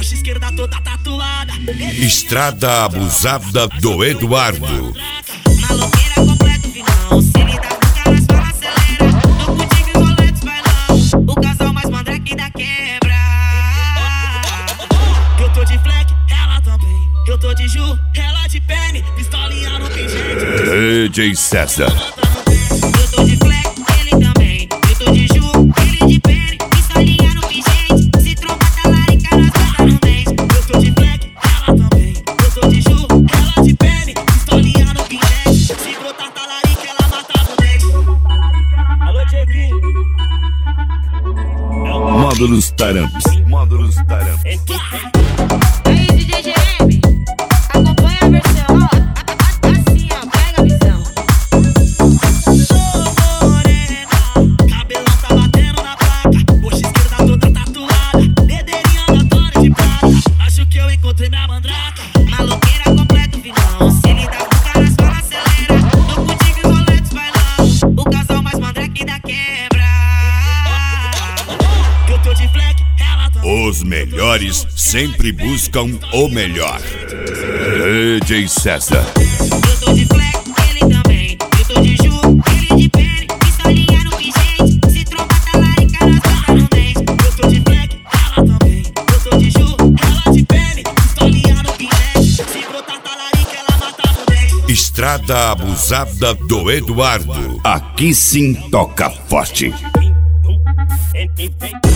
coxa esquerda toda tatuada. Estrada abusada do Eduardo. Maloqueira completo vilão, se lhe dá com cara, as balas acelera. Tô contigo e roletes bailão, o casal mais mandrake da quebra. Eu tô de fleck, ela também. Eu tô de Ju, ela de pene, pistolinha no pingente. DJ César. Eu tô de fleck, ele também. Eu tô de Ju, ele de pene, pistolinha no pingente. Se tromba talarica nas costas no dente. Eu tô de fleck, ela também. Eu tô de Ju, ela de pene, pistolinha no pingente. Se botar talarica, ela mata no dente. Alô, Tchequinho. Módulos Taramps. Módulos Taramps. Aí, DJ GM, acompanha a versão, ó, assim, ó, pega a visão. Sou morena, cabelão tá batendo na placa, coxa esquerda toda tatuada, dedeirinho aleatório de prata. Acho que eu encontrei minha mandraca. Maloqueira completo vilão, se lhe dá com cara, as balas acelera. Tô contigo e roletes bailão, o casal mais mandrake da quebra. Eu tô de fleck, ela também. Os melhores sempre buscam o melhor. DJ César. Eu tô de fleck, ele também. Eu tô de Ju, ele de pene, pistolinha no pingente. Se tromba talarica nas costas no dente. Eu tô de fleck, ela também. Eu tô de Ju, ela de pene, pistolinha no pingente. Se botar talarica, ela mata no dente. Estrada abusada do Eduardo. Aqui sim toca forte. Vem.